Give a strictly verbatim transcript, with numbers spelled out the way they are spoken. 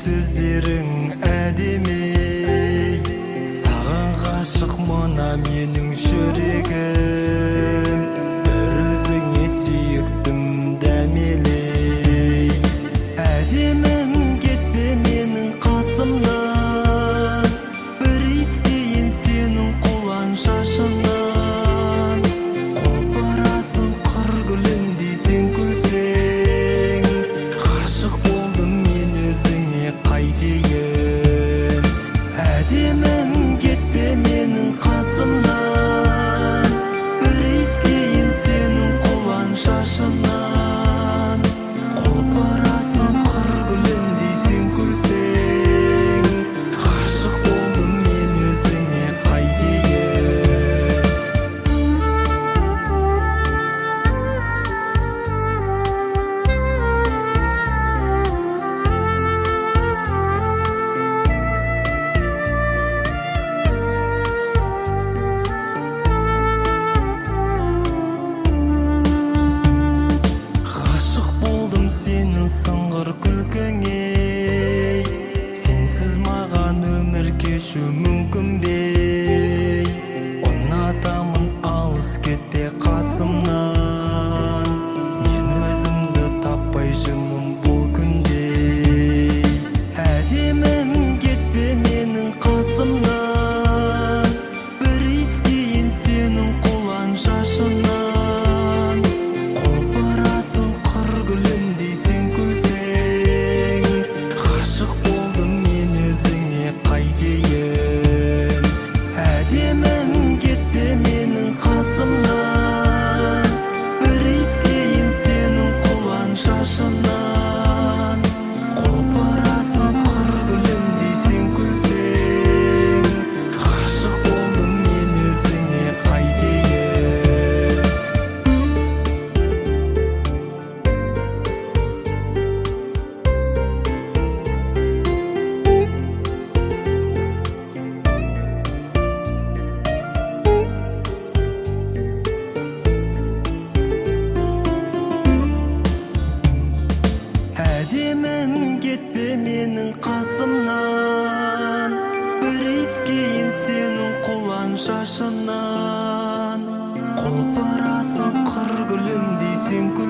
сөздерің әдемі, саған ғашық мына менің жүрегім, бір өзіңе сүйіктім дәмелі. Әдемім кетпе менің қасымнан, бір иіскейін сенің құлан шашынан. Құлпырасың қыр гүліндей сен күлсең, ғашық болдым мен өзіңе қайтейін. Әдемім кетпе менің қасымнан, бір иіскейін сенің құлан шашынан. Құлпырасың қыр гүліндей сен күлсең, ғашық болдым мен өзіңе қайтейін. Ғашық болдым сенің сыңғыр күлкіңе, сенсіз маған өмір кешу мүмкін бе? Ұнатамын алыс кетпе қасымнан, мен өзімді таппай жүрмін бұл күнде. Әдемім кетпе менің қасымнан, бір иіскейін сенің құлан шашынан. Құлпырасың қыр гүліндей сен күлсең, ғашық болдым мен өзіңе қайтейін. Әдемім кетпе менің қасымнан, бір иіскейін сенің құлан шашынан. Құлпырасың қыр гүліндей сен күлсең, ғашық болдым мен өзіңе қайтейін. Әдемім кетпе менің қасымнан, бір иіскейін сенің құлан шашынан. Құлпырасың қыр гүліндей сен күлсең,